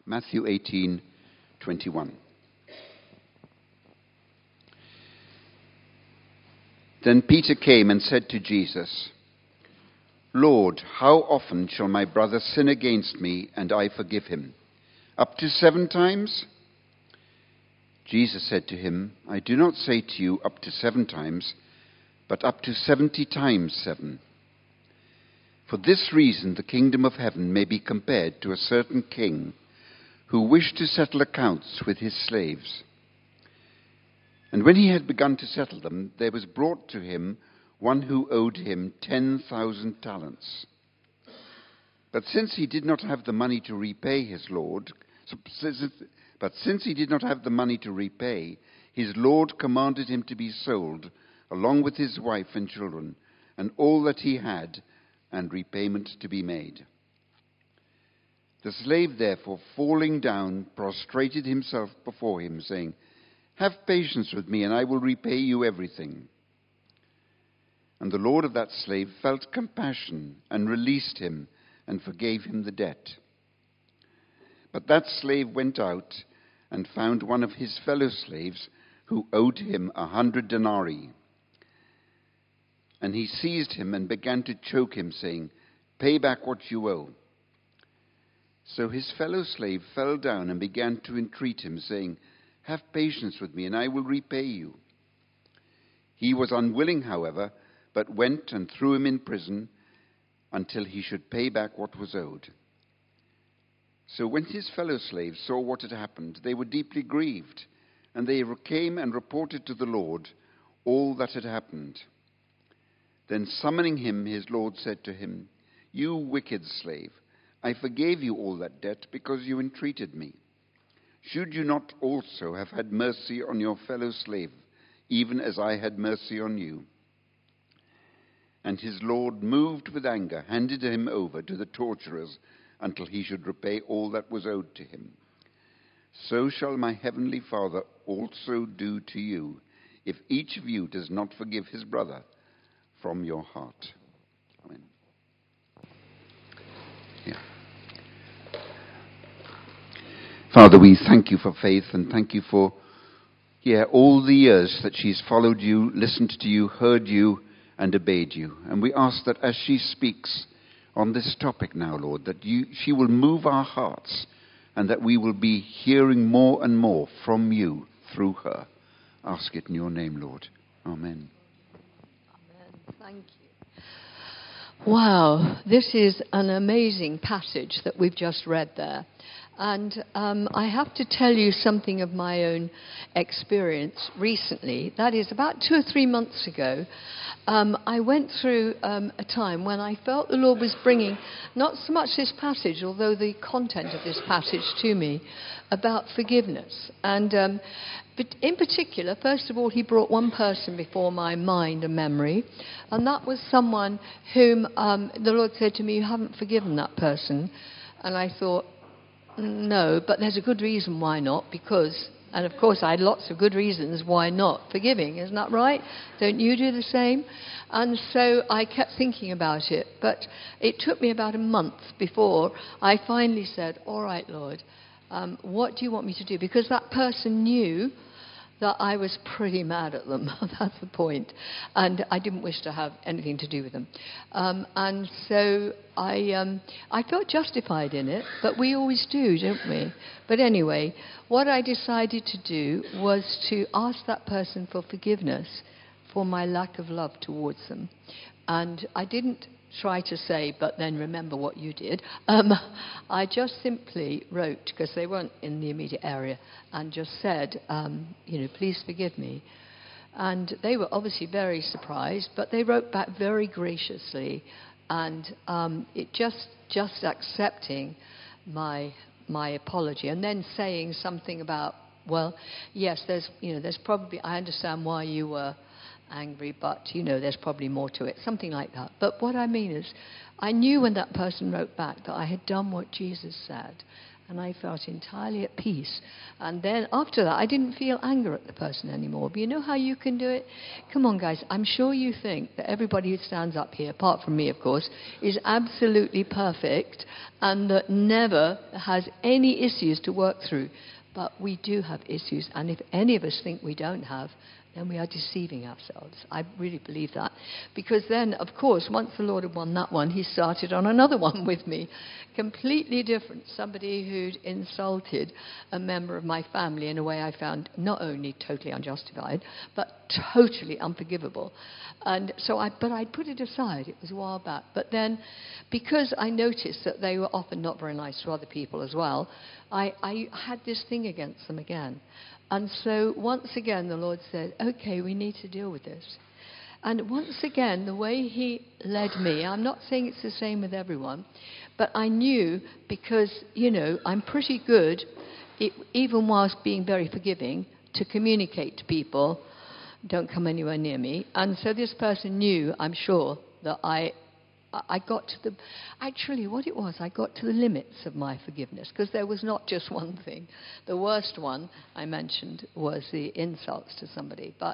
Matthew 18:21. Then Peter came and said to Jesus, "Lord, how often shall my brother sin against me and I forgive him? Up to 7 times?" Jesus said to him, "I do not say to you up to 7 times, but up to 70 times 7. For this reason the kingdom of heaven may be compared to a certain king who wished to settle accounts with his slaves. And when he had begun to settle them, there was brought to him one who owed him 10,000 talents. But since he did not have the money to repay, his Lord commanded him to be sold, along with his wife and children, and all that he had, and repayment to be made. The slave, therefore, falling down, prostrated himself before him, saying, 'Have patience with me, and I will repay you everything.' And the Lord of that slave felt compassion and released him and forgave him the debt. But that slave went out and found one of his fellow slaves who owed him 100 denarii. And he seized him and began to choke him, saying, 'Pay back what you owe.' So his fellow slave fell down and began to entreat him, saying, 'Have patience with me, and I will repay you.' He was unwilling, however, but went and threw him in prison until he should pay back what was owed. So when his fellow slaves saw what had happened, they were deeply grieved, and they came and reported to the Lord all that had happened. Then summoning him, his Lord said to him, 'You wicked slave, I forgave you all that debt because you entreated me. Should you not also have had mercy on your fellow slave, even as I had mercy on you?' And his Lord, moved with anger, handed him over to the torturers until he should repay all that was owed to him. So shall my heavenly Father also do to you, if each of you does not forgive his brother from your heart." Amen. Yeah. Father, we thank you for Faith, and thank you for all the years that she's followed you, listened to you, heard you, and obeyed you. And we ask that as she speaks on this topic now, Lord, that she will move our hearts, and that we will be hearing more and more from you through her. Ask it in your name, Lord. Amen. Amen. Thank you. Wow, this is an amazing passage that we've just read there. And I have to tell you something of my own experience recently. That is, about 2 or 3 months ago, I went through a time when I felt the Lord was bringing not so much this passage, although the content of this passage to me, about forgiveness. And but in particular, first of all, he brought one person before my mind and memory, and that was someone whom the Lord said to me, "You haven't forgiven that person." And I thought, no, but there's a good reason why not, because, and of course I had lots of good reasons why not forgiving, isn't that right? Don't you do the same? And so I kept thinking about it, but it took me about a month before I finally said, "All right, Lord, what do you want me to do?" Because that person knew that I was pretty mad at them. That's the point. And I didn't wish to have anything to do with them. And so I felt justified in it, but we always do, don't we? But anyway, what I decided to do was to ask that person for forgiveness for my lack of love towards them. And I didn't try to say, "But then remember what you did." I just simply wrote, because they weren't in the immediate area, and just said, "Please forgive me." And they were obviously very surprised, but they wrote back very graciously, and it just accepting my apology, and then saying something about, "Well, yes, there's probably, I understand why you were angry, but there's probably more to it," something like that. But what I mean is, I knew when that person wrote back that I had done what Jesus said, And I felt entirely at peace. And then after that, I didn't feel anger at the person anymore. But you know how you can do it? Come on, guys. I'm sure you think that everybody who stands up here, apart from me, of course, is absolutely perfect and that never has any issues to work through. But we do have issues. And if any of us think we don't have, then we are deceiving ourselves. I really believe that. Because then, of course, once the Lord had won that one, he started on another one with me. Completely different. Somebody who'd insulted a member of my family in a way I found not only totally unjustified, but totally unforgivable. And so I put it aside. It was a while back. But then, because I noticed that they were often not very nice to other people as well, I had this thing against them again. And so once again, the Lord said, okay, we need to deal with this. And once again, the way he led me, I'm not saying it's the same with everyone, but I knew because, I'm pretty good, even whilst being very forgiving, to communicate to people, don't come anywhere near me. And so this person knew, I'm sure, that I got to I got to the limits of my forgiveness, because there was not just one thing. The worst one I mentioned was the insults to somebody, but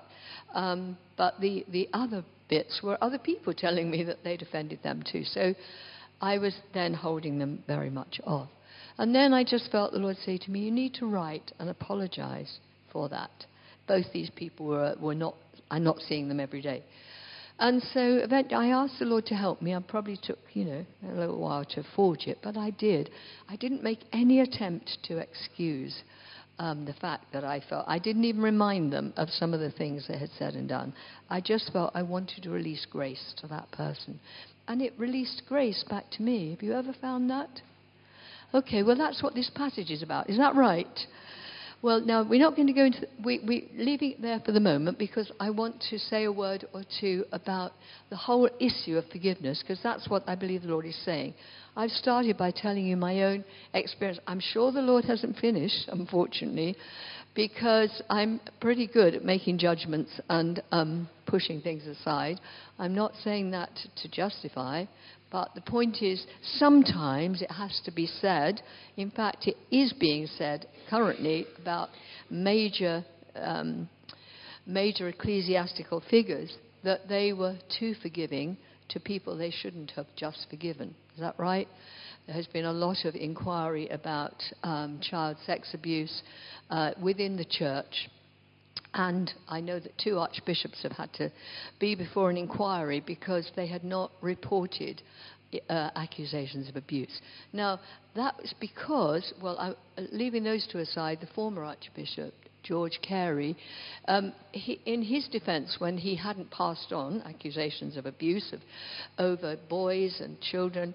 the other bits were other people telling me that they'd offended them too. So I was then holding them very much off. And then I just felt the Lord say to me, you need to write and apologize for that. Both these people I'm not seeing them every day. And so eventually I asked the Lord to help me. I probably took, a little while to forge it, but I did. I didn't make any attempt to excuse the fact that I felt. I didn't even remind them of some of the things they had said and done. I just felt I wanted to release grace to that person. And it released grace back to me. Have you ever found that? Okay, well, that's what this passage is about. Is that right? Well, now, we're not going to go into... We're leaving it there for the moment, because I want to say a word or two about the whole issue of forgiveness, because that's what I believe the Lord is saying. I've started by telling you my own experience. I'm sure the Lord hasn't finished, unfortunately, because I'm pretty good at making judgments and pushing things aside. I'm not saying that to justify, but the point is, sometimes it has to be said. In fact, it is being said currently about major ecclesiastical figures, that they were too forgiving to people they shouldn't have just forgiven. Is that right? There has been a lot of inquiry about child sex abuse within the church. And I know that 2 archbishops have had to be before an inquiry because they had not reported accusations of abuse. Now, that was because, leaving those 2 aside, the former archbishop, George Carey, in his defense, when he hadn't passed on accusations of abuse over boys and children,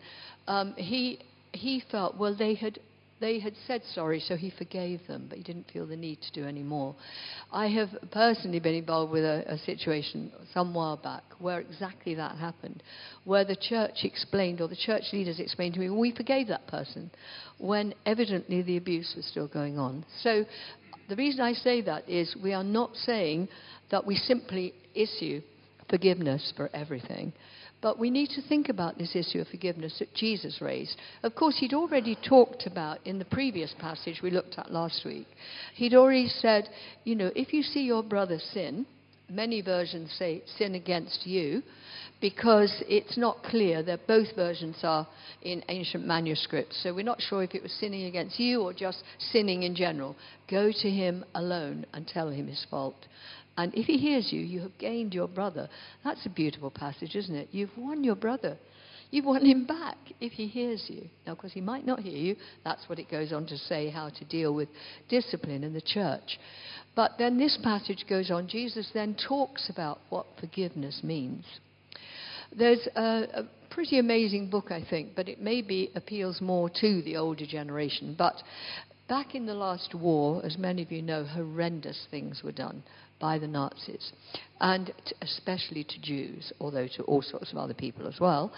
he felt, they had said sorry, so he forgave them, but he didn't feel the need to do any more. I have personally been involved with a situation some while back where exactly that happened, where the church explained, or the church leaders explained to me, well, we forgave that person, when evidently the abuse was still going on. So the reason I say that is we are not saying that we simply issue forgiveness for everything. But we need to think about this issue of forgiveness that Jesus raised. Of course, he'd already talked about, in the previous passage we looked at last week, he'd already said, if you see your brother sin, many versions say sin against you, because it's not clear that both versions are in ancient manuscripts. So we're not sure if it was sinning against you or just sinning in general. Go to him alone and tell him his fault. And if he hears you, you have gained your brother. That's a beautiful passage, isn't it? You've won your brother. You've won him back if he hears you. Now, of course, he might not hear you. That's what it goes on to say, how to deal with discipline in the church. But then this passage goes on. Jesus then talks about what forgiveness means. There's a pretty amazing book, I think, but it maybe appeals more to the older generation. But back in the last war, as many of you know, horrendous things were done by the Nazis, and especially to Jews, although to all sorts of other people as well.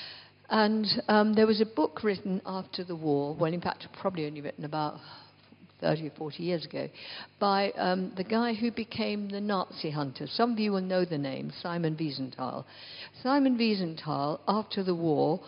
And there was a book written after the war, well, in fact, probably only written about 30 or 40 years ago, by the guy who became the Nazi hunter. Some of you will know the name, Simon Wiesenthal. Simon Wiesenthal, after the war,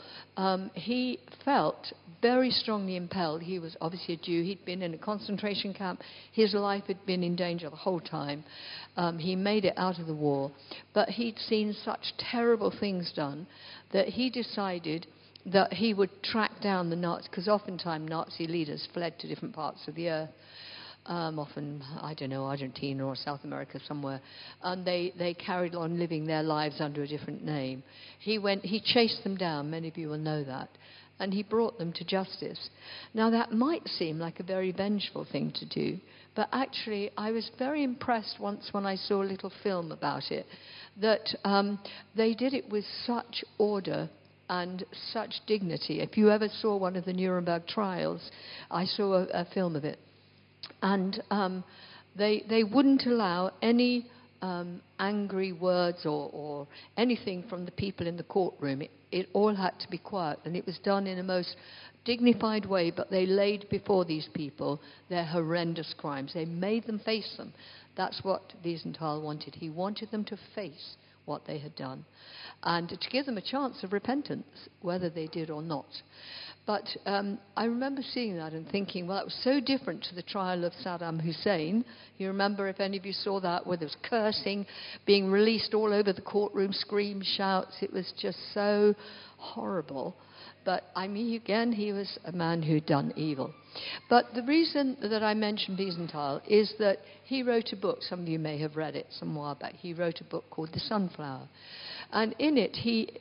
he felt very strongly impelled. He was obviously a Jew. He'd been in a concentration camp. His life had been in danger the whole time. He made it out of the war. But he'd seen such terrible things done that he decided that he would track down the Nazis, because oftentimes Nazi leaders fled to different parts of the earth, often, I don't know, Argentina or South America somewhere, and they carried on living their lives under a different name. He chased them down, many of you will know that, and he brought them to justice. Now that might seem like a very vengeful thing to do, but actually I was very impressed once when I saw a little film about it, that they did it with such order and such dignity. If you ever saw one of the Nuremberg trials, I saw a film of it. And they wouldn't allow any angry words or anything from the people in the courtroom. It all had to be quiet, and it was done in a most dignified way, but they laid before these people their horrendous crimes. They made them face them. That's what Wiesenthal wanted. He wanted them to face what they had done, and to give them a chance of repentance, whether they did or not. But I remember seeing that and thinking, well, that was so different to the trial of Saddam Hussein. You remember, if any of you saw that, where there was cursing being released all over the courtroom, screams, shouts. It was just so horrible. But, I mean, again, he was a man who'd done evil. But the reason that I mentioned Wiesenthal is that he wrote a book. Some of you may have read it some while back. He wrote a book called The Sunflower. And in it,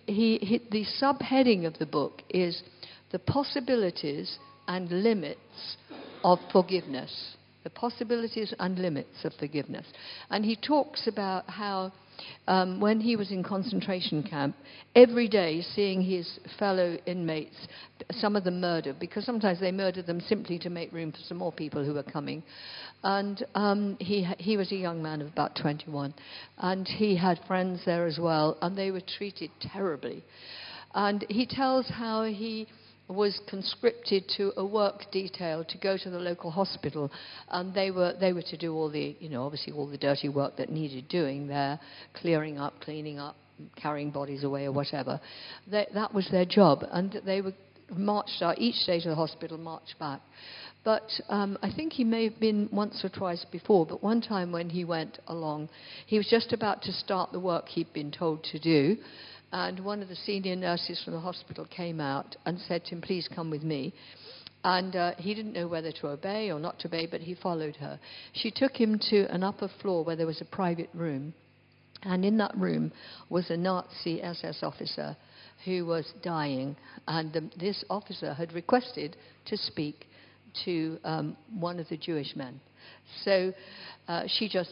the subheading of the book is The Possibilities and Limits of Forgiveness. The possibilities and limits of forgiveness. And he talks about how when he was in concentration camp, every day seeing his fellow inmates, some of them murdered, because sometimes they murdered them simply to make room for some more people who were coming. And he was a young man of about 21, and he had friends there as well, and they were treated terribly. And he tells how he was conscripted to a work detail to go to the local hospital, and they were to do all the, obviously all the dirty work that needed doing there, clearing up, cleaning up, carrying bodies away or whatever. That was their job, and they were marched out each day to the hospital, marched back. But I think he may have been once or twice before, but one time when he went along, he was just about to start the work he'd been told to do, and one of the senior nurses from the hospital came out and said to him, please come with me. And he didn't know whether to obey or not to obey, but he followed her. She took him to an upper floor where there was a private room. And in that room was a Nazi SS officer who was dying. And this officer had requested to speak to one of the Jewish men. So she just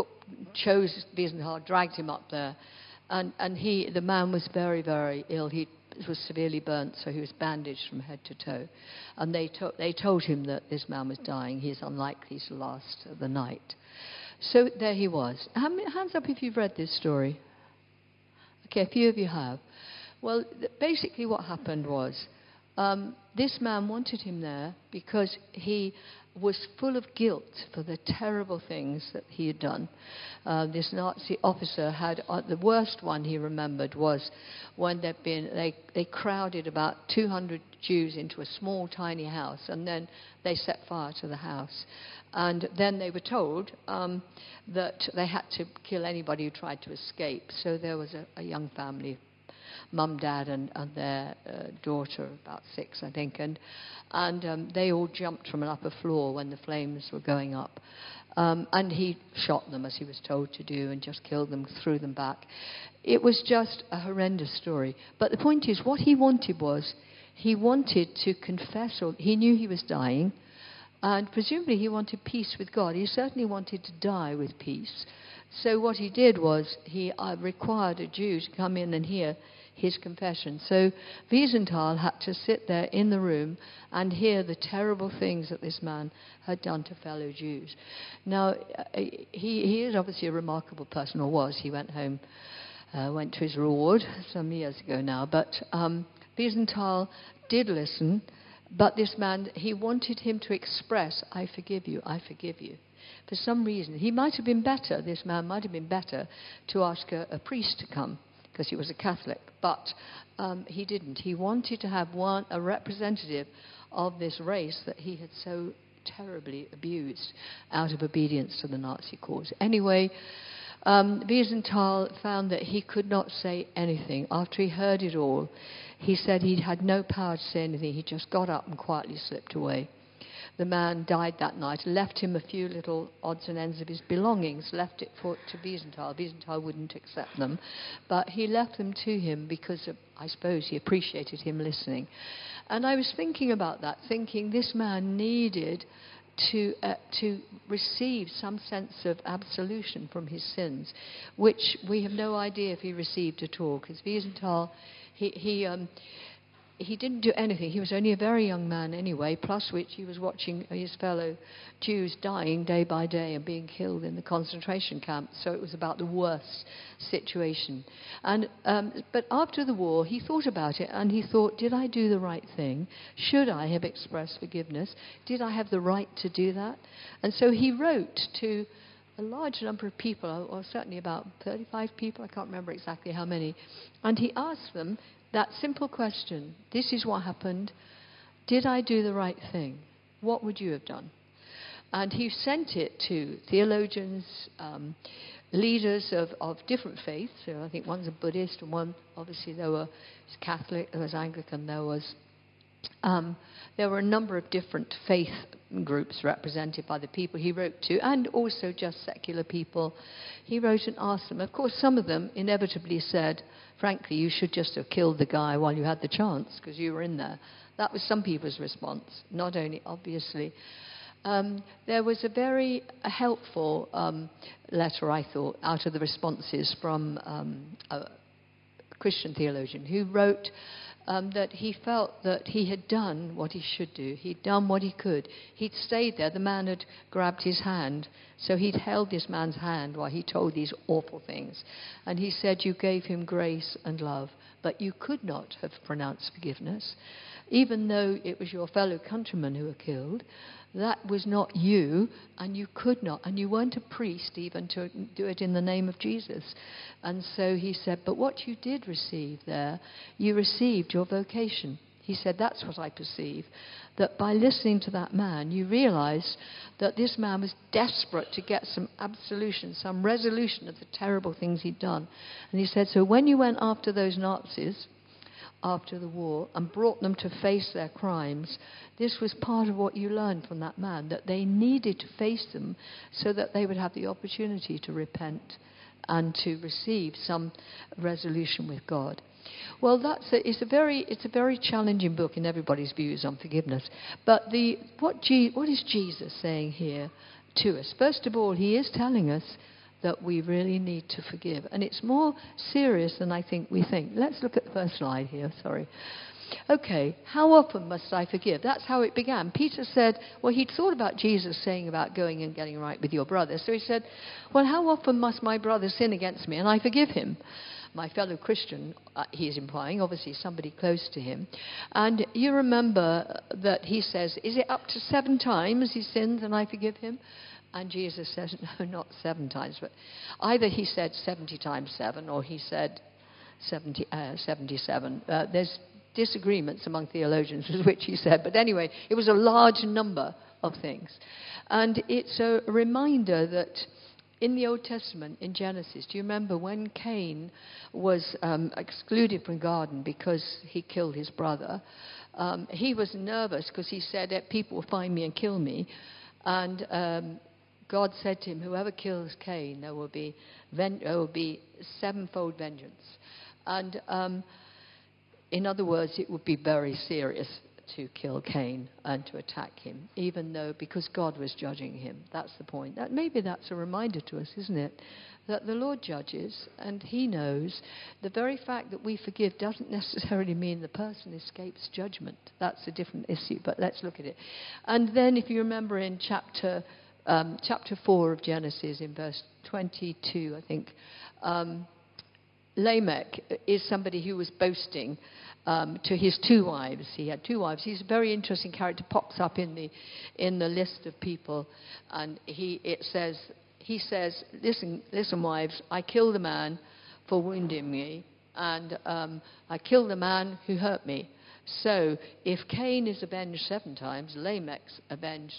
chose Wiesenthal, dragged him up there. And the man was very, very ill. He was severely burnt, so he was bandaged from head to toe. And they told him that this man was dying. He's unlikely to last the night. So there he was. Hands up if you've read this story. Okay, a few of you have. Well, basically what happened was this man wanted him there because he was full of guilt for the terrible things that he had done. This Nazi officer had, the worst one he remembered was when they crowded about 200 Jews into a small, tiny house, and then they set fire to the house. And then they were told that they had to kill anybody who tried to escape. So there was a young family, mum, dad, and their daughter, about 6, I think, and they all jumped from an upper floor when the flames were going up. And he shot them, as he was told to do, and just killed them, threw them back. It was just a horrendous story. But the point is, what he wanted was, he wanted to confess, or he knew he was dying, and presumably he wanted peace with God. He certainly wanted to die with peace. So what he did was, he required a Jew to come in and hear his confession. So Wiesenthal had to sit there in the room and hear the terrible things that this man had done to fellow Jews. Now, he is obviously a remarkable person, or was. He went home, went to his reward some years ago now. But Wiesenthal did listen, But this man, he wanted him to express, I forgive you, I forgive you. For some reason, he might have been better, this man might have been better to ask a priest to come, because he was a Catholic. But he didn't. He wanted to have a representative of this race that he had so terribly abused out of obedience to the Nazi cause. Anyway, Wiesenthal found that he could not say anything. After he heard it all, he said he had no power to say anything. He just got up and quietly slipped away. The man died that night, left him a few little odds and ends of his belongings, left it to Wiesenthal. Wiesenthal wouldn't accept them, but he left them to him because I suppose he appreciated him listening. And I was thinking about that, thinking this man needed to receive some sense of absolution from his sins, which we have no idea if he received at all, because Wiesenthal, he didn't do anything. He was only a very young man anyway, plus which he was watching his fellow Jews dying day by day and being killed in the concentration camps. So it was about the worst situation. And but after the war, he thought about it and he thought, did I do the right thing? Should I have expressed forgiveness? Did I have the right to do that? And so he wrote to a large number of people, or certainly about 35 people, I can't remember exactly how many, and he asked them that simple question: this is what happened. Did I do the right thing? What would you have done? And he sent it to theologians, leaders of different faiths. So I think one's a Buddhist, and one, obviously, there was Catholic, there was Anglican, there were a number of different faith groups represented by the people he wrote to, and also just secular people. He wrote and asked them. Of course, some of them inevitably said, frankly, you should just have killed the guy while you had the chance, because you were in there. That was some people's response, not only, obviously. There was a very helpful letter, I thought, out of the responses from a Christian theologian who wrote that he felt that he had done what he should do. He'd done what he could. He'd stayed there. The man had grabbed his hand. So he'd held this man's hand while he told these awful things. And he said, you gave him grace and love, but you could not have pronounced forgiveness. Even though it was your fellow countrymen who were killed, that was not you, and you could not. And you weren't a priest even to do it in the name of Jesus. And so he said, but what you did receive there, you received your vocation. He said, that's what I perceive, that by listening to that man, you realize that this man was desperate to get some absolution, some resolution of the terrible things he'd done. And he said, so when you went after those Nazis after the war and brought them to face their crimes, this was part of what you learned from that man, that they needed to face them so that they would have the opportunity to repent and to receive some resolution with God. Well, it's a very challenging book in everybody's views on forgiveness. But what is Jesus saying here to us? First of all, he is telling us that we really need to forgive. And it's more serious than I think we think. Let's look at the first slide here, sorry. Okay, how often must I forgive? That's how it began. Peter said, well, he'd thought about Jesus saying about going and getting right with your brother. So he said, well, how often must my brother sin against me and I forgive him? My fellow Christian, he's implying, obviously somebody close to him. And you remember that he says, is it up to 7 times he sins and I forgive him? And Jesus says, no, not 7 times. But either he said 70 times 7 or he said 77. There's disagreements among theologians with which he said. But anyway, it was a large number of things. And it's a reminder that in the Old Testament, in Genesis, do you remember when Cain was excluded from the garden because he killed his brother? He was nervous because he said, people will find me and kill me. And God said to him, whoever kills Cain, there will be 7-fold vengeance. And in other words, it would be very serious to kill Cain and to attack him, even though, because God was judging him. That's the point. Maybe that's a reminder to us, isn't it? That the Lord judges and he knows. The very fact that we forgive doesn't necessarily mean the person escapes judgment. That's a different issue, but let's look at it. And then if you remember in chapter 4 of Genesis, in verse 22, I think, Lamech is somebody who was boasting to his 2 wives. He had 2 wives. He's a very interesting character. Pops up in the list of people, and he says, listen, wives, I killed a man for wounding me, and I killed the man who hurt me. So if Cain is avenged 7 times, Lamech's avenged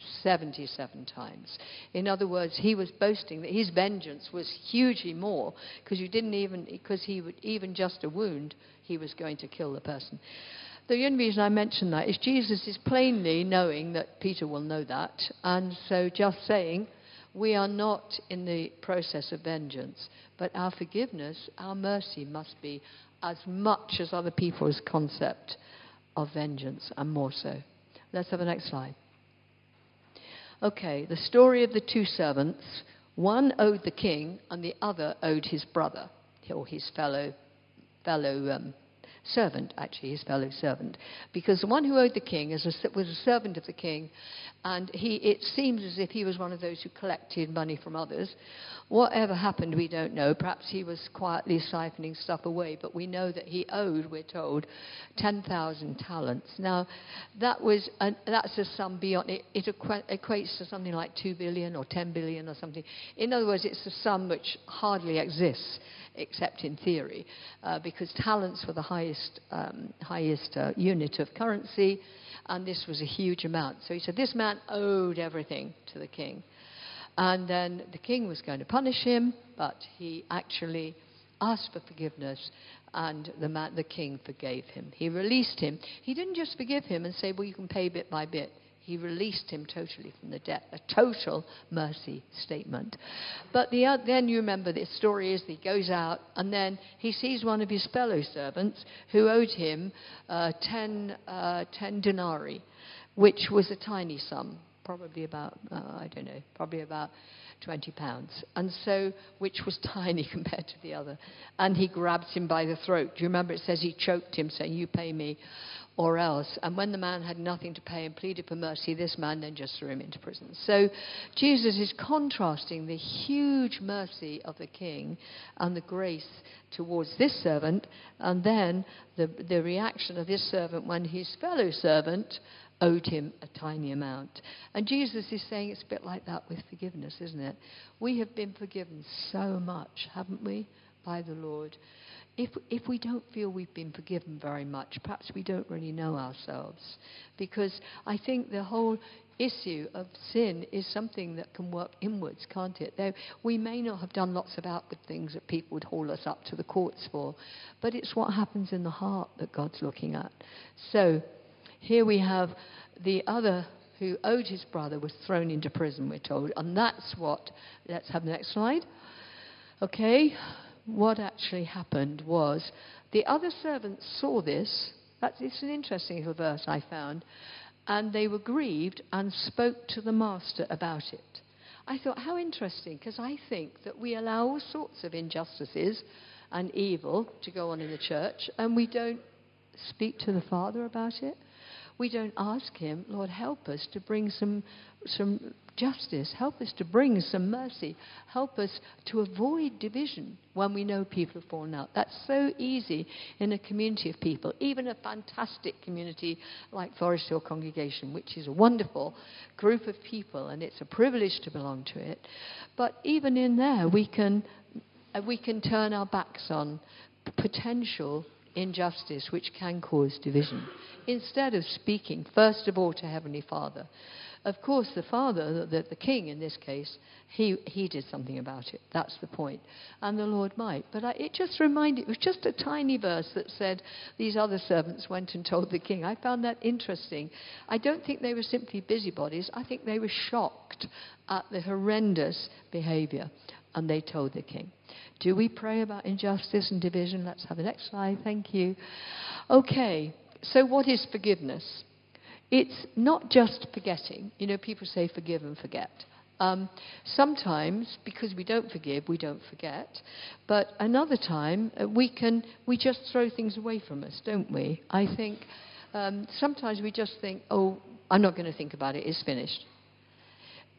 77 times. In other words, he was boasting that his vengeance was hugely more, because he would even just a wound, he was going to kill the person. The only reason I mention that is Jesus is plainly knowing that Peter will know that, and so just saying, we are not in the process of vengeance, but our forgiveness, our mercy must be as much as other people's concept of vengeance, and more so. Let's have the next slide. Okay, the story of the 2 servants. One owed the king, and the other owed his brother, or his fellow servant, actually, his fellow servant. Because the one who owed the king was a servant of the king, and it seems as if he was one of those who collected money from others. Whatever happened, we don't know. Perhaps he was quietly siphoning stuff away, but we know that he owed, we're told, 10,000 talents. Now, that's a sum beyond, it equates to something like 2 billion or 10 billion or something. In other words, it's a sum which hardly exists, except in theory, because talents were the highest unit of currency, and this was a huge amount. So he said this man owed everything to the king. And then the king was going to punish him, but he actually asked for forgiveness, and the king forgave him. He released him. He didn't just forgive him and say, well, you can pay bit by bit. He released him totally from the debt, a total mercy statement. But then you remember the story is that he goes out, and then he sees one of his fellow servants who owed him 10 denarii, which was a tiny sum, probably about, probably about 20 pounds. And so, which was tiny compared to the other. And he grabs him by the throat. Do you remember it says he choked him, saying, you pay me or else. And when the man had nothing to pay and pleaded for mercy, this man then just threw him into prison. So Jesus is contrasting the huge mercy of the king and the grace towards this servant, and then the reaction of this servant when his fellow servant owed him a tiny amount. And Jesus is saying it's a bit like that with forgiveness, isn't it? We have been forgiven so much, haven't we, by the Lord? If we don't feel we've been forgiven very much, perhaps we don't really know ourselves. Because I think the whole issue of sin is something that can work inwards, can't it? We may not have done lots of outward things that people would haul us up to the courts for, but it's what happens in the heart that God's looking at. So here we have the other who owed his brother was thrown into prison, we're told. And that's what, let's have the next slide. Okay, what actually happened was the other servants saw this. It's an interesting little verse I found. And they were grieved and spoke to the master about it. I thought, how interesting, because I think that we allow all sorts of injustices and evil to go on in the church, and we don't speak to the Father about it. We don't ask him, Lord, help us to bring some justice. Help us to bring some mercy. Help us to avoid division when we know people have fallen out. That's so easy in a community of people, even a fantastic community like Forest Hill Congregation, which is a wonderful group of people, and it's a privilege to belong to it. But even in there, we can turn our backs on potential injustice which can cause division, instead of speaking first of all to Heavenly Father. Of course, the Father, the King in this case, he did something about it. That's the point. And the Lord might. But it just reminded, it was just a tiny verse that said these other servants went and told the King. I found that interesting. I don't think they were simply busybodies. I think they were shocked at the horrendous behavior. And they told the King. Do we pray about injustice and division? Let's have the next slide. Thank you. Okay, so what is forgiveness? It's not just forgetting. You know, people say forgive and forget. Sometimes, because we don't forgive, we don't forget. But another time, we just throw things away from us, don't we? I think sometimes we just think, oh, I'm not going to think about it. It's finished.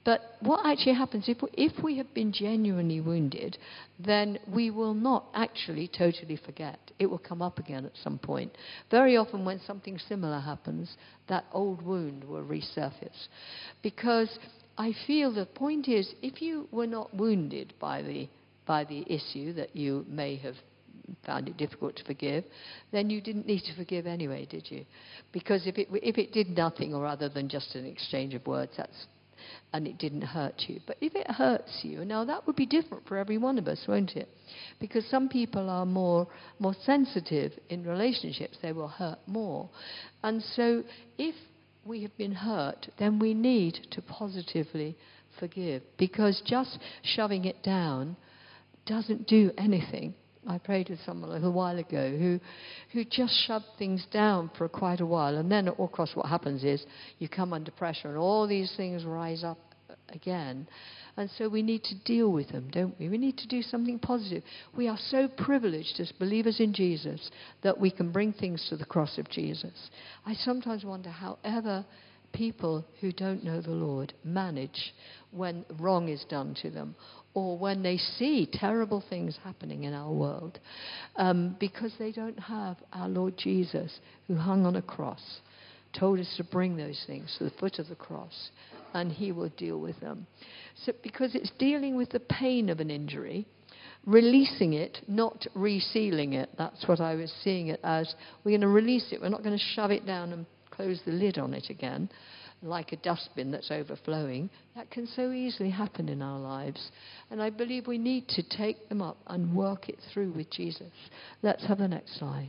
But what actually happens, if we have been genuinely wounded, then we will not actually totally forget. It will come up again at some point. Very often when something similar happens, that old wound will resurface. Because I feel the point is, if you were not wounded by the issue that you may have found it difficult to forgive, then you didn't need to forgive anyway, did you? Because if it did nothing or other than just an exchange of words, and it didn't hurt you. But if it hurts you, now that would be different for every one of us, won't it? Because some people are more sensitive in relationships. They will hurt more. And so if we have been hurt, then we need to positively forgive. Because just shoving it down doesn't do anything. I prayed with someone a little while ago who just shoved things down for quite a while, and then, of course, what happens is you come under pressure and all these things rise up again. And so we need to deal with them, don't we? We need to do something positive. We are so privileged as believers in Jesus that we can bring things to the cross of Jesus. I sometimes wonder however people who don't know the Lord manage when wrong is done to them, or when they see terrible things happening in our world, because they don't have our Lord Jesus, who hung on a cross, told us to bring those things to the foot of the cross, and he will deal with them. So, because it's dealing with the pain of an injury, releasing it, not resealing it. That's what I was seeing it as. We're going to release it. We're not going to shove it down and close the lid on it again, like a dustbin that's overflowing. That can so easily happen in our lives. And I believe we need to take them up and work it through with Jesus. Let's have the next slide.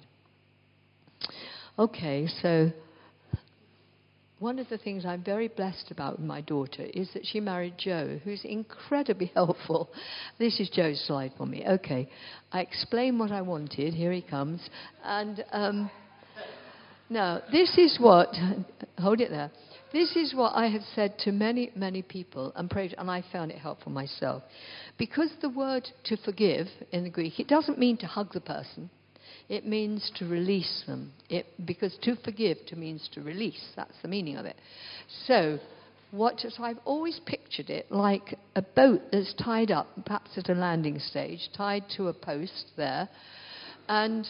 Okay, so one of the things I'm very blessed about with my daughter is that she married Joe, who's incredibly helpful. This is Joe's slide for me. Okay, I explained what I wanted. Here he comes. And now, this is what, hold it there. This is what I have said to many, many people and prayed, and I found it helpful myself. Because the word to forgive in the Greek, it doesn't mean to hug the person. It means to release them. Because to forgive means to release. That's the meaning of it. So I've always pictured it like a boat that's tied up, perhaps at a landing stage, tied to a post there. And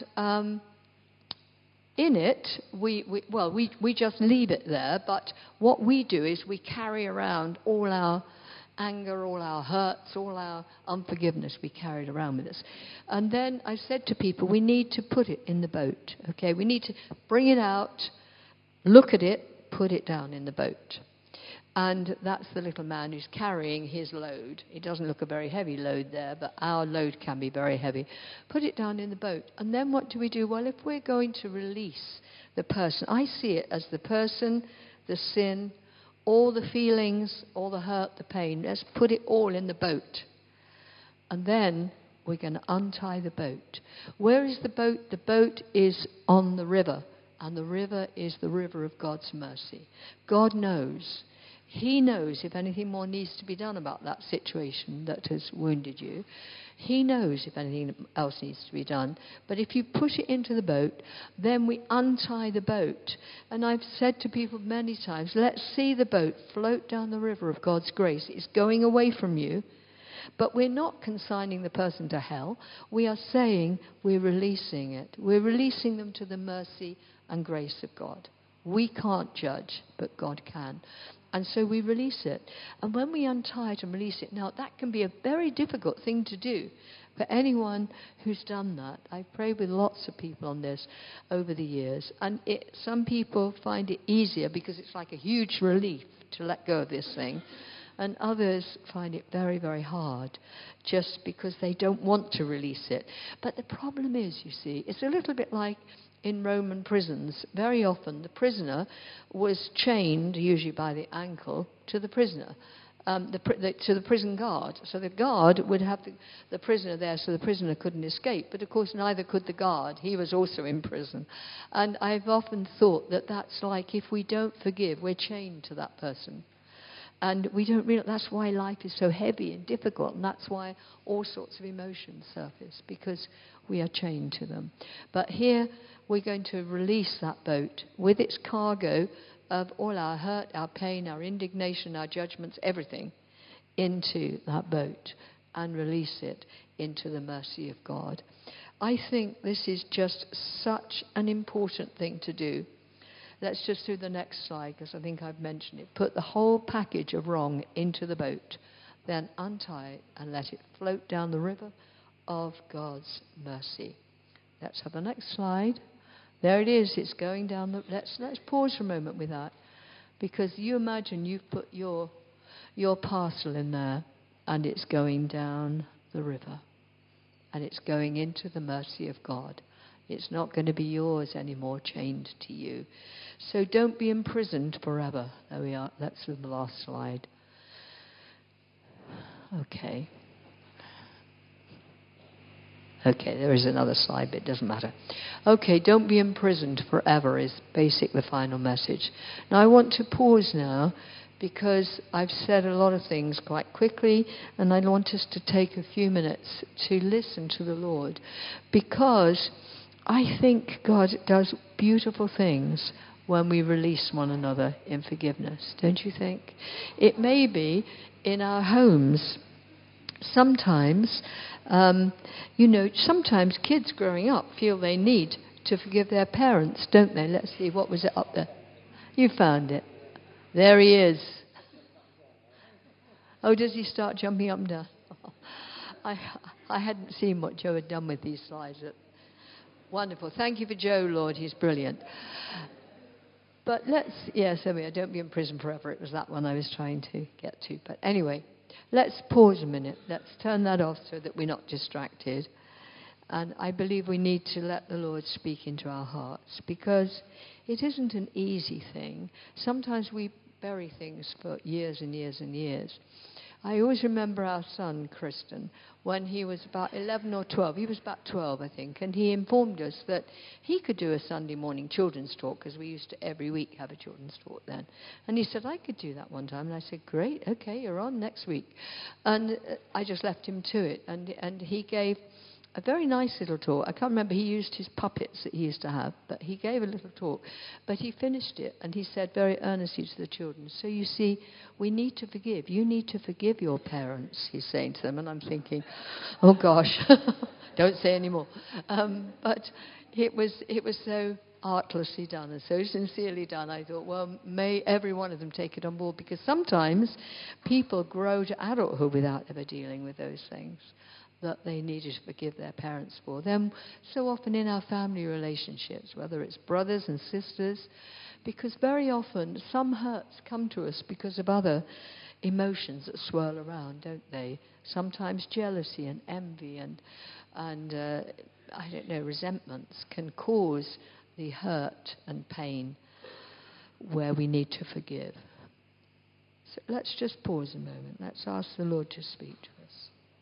in it, we just leave it there, but what we do is we carry around all our anger, all our hurts, all our unforgiveness, we carry it around with us. And then I said to people, we need to put it in the boat, okay? We need to bring it out, look at it, put it down in the boat. And that's the little man who's carrying his load. It doesn't look a very heavy load there, but our load can be very heavy. Put it down in the boat. And then what do we do? Well, if we're going to release the person, I see it as the person, the sin, all the feelings, all the hurt, the pain. Let's put it all in the boat. And then we're going to untie the boat. Where is the boat? The boat is on the river. And the river is the river of God's mercy. God knows. He knows if anything more needs to be done about that situation that has wounded you. He knows if anything else needs to be done. But if you put it into the boat, then we untie the boat. And I've said to people many times, let's see the boat float down the river of God's grace. It's going away from you. But we're not consigning the person to hell. We are saying we're releasing it. We're releasing them to the mercy and grace of God. We can't judge, but God can. And so we release it. And when we untie it and release it, now that can be a very difficult thing to do for anyone who's done that. I've prayed with lots of people on this over the years. And some people find it easier because it's like a huge relief to let go of this thing. And others find it very, very hard just because they don't want to release it. But the problem is, you see, it's a little bit like in Roman prisons. Very often the prisoner was chained, usually by the ankle, to the prisoner, to the prison guard. So the guard would have the prisoner there so the prisoner couldn't escape. But of course neither could the guard. He was also in prison. And I've often thought that that's like if we don't forgive, we're chained to that person. And we don't realize that's why life is so heavy and difficult, and that's why all sorts of emotions surface, because we are chained to them. But here we're going to release that boat with its cargo, of all our hurt, our pain, our indignation, our judgments, everything, into that boat and release it into the mercy of God. I think this is just such an important thing to do. Let's just do the next slide, because I think I've mentioned it. Put the whole package of wrong into the boat, then untie it and let it float down the river of God's mercy. Let's have the next slide. There it is. It's going down the... Let's pause for a moment with that, because you imagine you've put your parcel in there, and it's going down the river, and it's going into the mercy of God. It's not going to be yours anymore, chained to you. So don't be imprisoned forever. There we are. That's the last slide. Okay. Okay, there is another slide, but it doesn't matter. Okay, don't be imprisoned forever is the final message. Now I want to pause now, because I've said a lot of things quite quickly, and I want us to take a few minutes to listen to the Lord, because I think God does beautiful things when we release one another in forgiveness, don't you think? It may be in our homes. Sometimes, sometimes kids growing up feel they need to forgive their parents, don't they? Let's see, what was it up there? You found it. There he is. Oh, does he start jumping up and down? I hadn't seen what Joe had done with these slides. Wonderful. Thank you for Joe, Lord. He's brilliant. But there we are. Don't be in prison forever. It was that one I was trying to get to. But anyway, let's pause a minute. Let's turn that off so that we're not distracted. And I believe we need to let the Lord speak into our hearts, because it isn't an easy thing. Sometimes we bury things for years and years and years. I always remember our son, Kristen, when he was about 11 or 12. He was about 12, I think, and he informed us that he could do a Sunday morning children's talk, because we used to every week have a children's talk then. And he said, I could do that one time. And I said, great, okay, you're on next week. And I just left him to it. And he gave a very nice little talk. I can't remember, he used his puppets that he used to have, but he gave a little talk. But he finished it, and he said very earnestly to the children, so you see, we need to forgive. You need to forgive your parents, he's saying to them. And I'm thinking, oh gosh, don't say any more. But it was so artlessly done and so sincerely done. I thought, well, may every one of them take it on board, because sometimes people grow to adulthood without ever dealing with those things that they needed to forgive their parents for. Then so often in our family relationships, whether it's brothers and sisters, because very often some hurts come to us because of other emotions that swirl around, don't they? Sometimes jealousy and envy and resentments can cause the hurt and pain where we need to forgive. So let's just pause a moment. Let's ask the Lord to speak to us.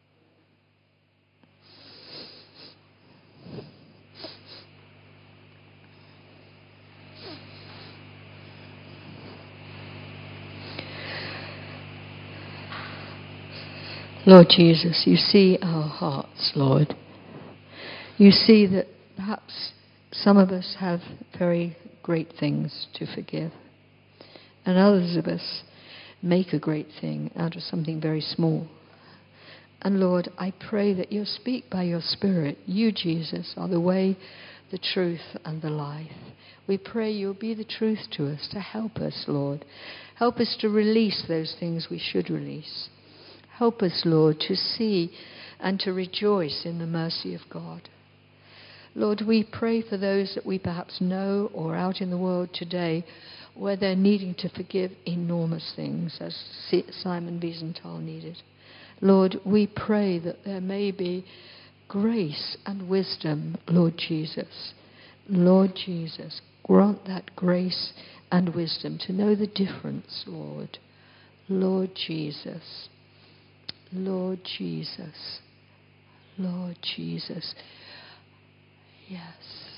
Lord Jesus, you see our hearts, Lord. You see that perhaps some of us have very great things to forgive, and others of us make a great thing out of something very small. And Lord, I pray that you'll speak by your Spirit. You, Jesus, are the way, the truth, and the life. We pray you'll be the truth to us, to help us, Lord. Help us to release those things we should release. Help us, Lord, to see and to rejoice in the mercy of God. Lord, we pray for those that we perhaps know or out in the world today where they're needing to forgive enormous things, as Simon Wiesenthal needed. Lord, we pray that there may be grace and wisdom, Lord Jesus. Lord Jesus, grant that grace and wisdom to know the difference, Lord. Lord Jesus. Lord Jesus. Lord Jesus. Yes.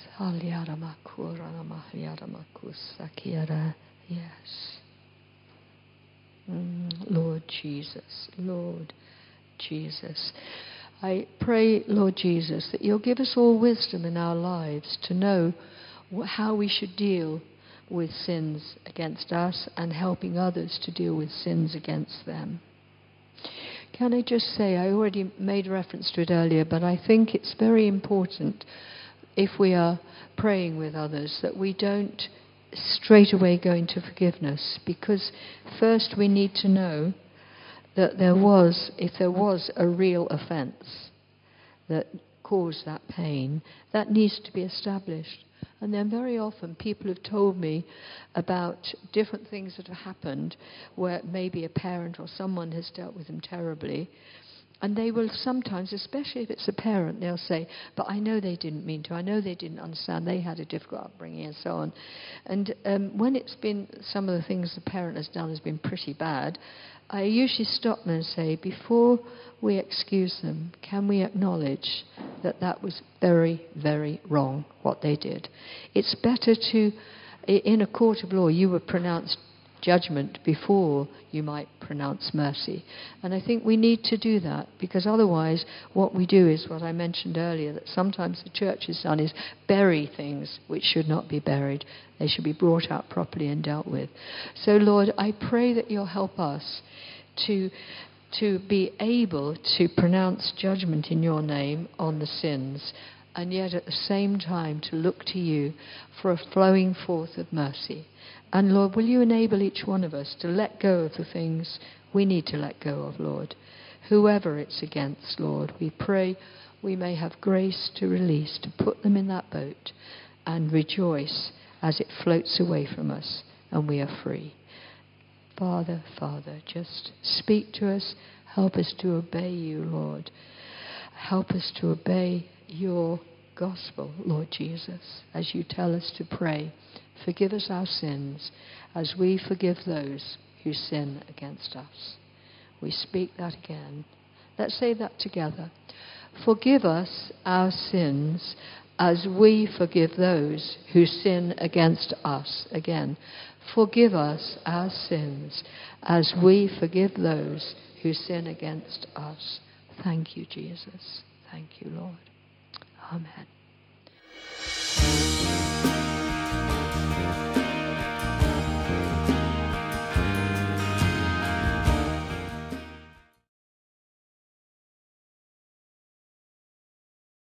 Yes. Lord Jesus. Lord Jesus. I pray, Lord Jesus, that you'll give us all wisdom in our lives to know how we should deal with sins against us and helping others to deal with sins against them. Can I just say, I already made reference to it earlier, but I think it's very important if we are praying with others that we don't straight away go into forgiveness, because first we need to know that if there was a real offence that caused that pain, that needs to be established. And then very often people have told me about different things that have happened where maybe a parent or someone has dealt with them terribly. And they will sometimes, especially if it's a parent, they'll say, but I know they didn't mean to, I know they didn't understand, they had a difficult upbringing and so on. And when it's been, some of the things the parent has done has been pretty bad, I usually stop them and say, before we excuse them, can we acknowledge that that was very, very wrong, what they did? It's better to, in a court of law, you would pronounce judgment before you might pronounce mercy. And I think we need to do that, because otherwise what we do is what I mentioned earlier, that sometimes the church has done is bury things which should not be buried. They should be brought out properly and dealt with. So Lord, I pray that you'll help us to be able to pronounce judgment in your name on the sins, and yet at the same time to look to you for a flowing forth of mercy. And Lord, will you enable each one of us to let go of the things we need to let go of, Lord. Whoever it's against, Lord, we pray we may have grace to release, to put them in that boat and rejoice as it floats away from us and we are free. Father, just speak to us. Help us to obey you, Lord. Help us to obey your gospel, Lord Jesus, as you tell us to pray. Forgive us our sins as we forgive those who sin against us. We speak that again. Let's say that together. Forgive us our sins as we forgive those who sin against us. Again. Forgive us our sins as we forgive those who sin against us. Thank you, Jesus. Thank you, Lord. Amen.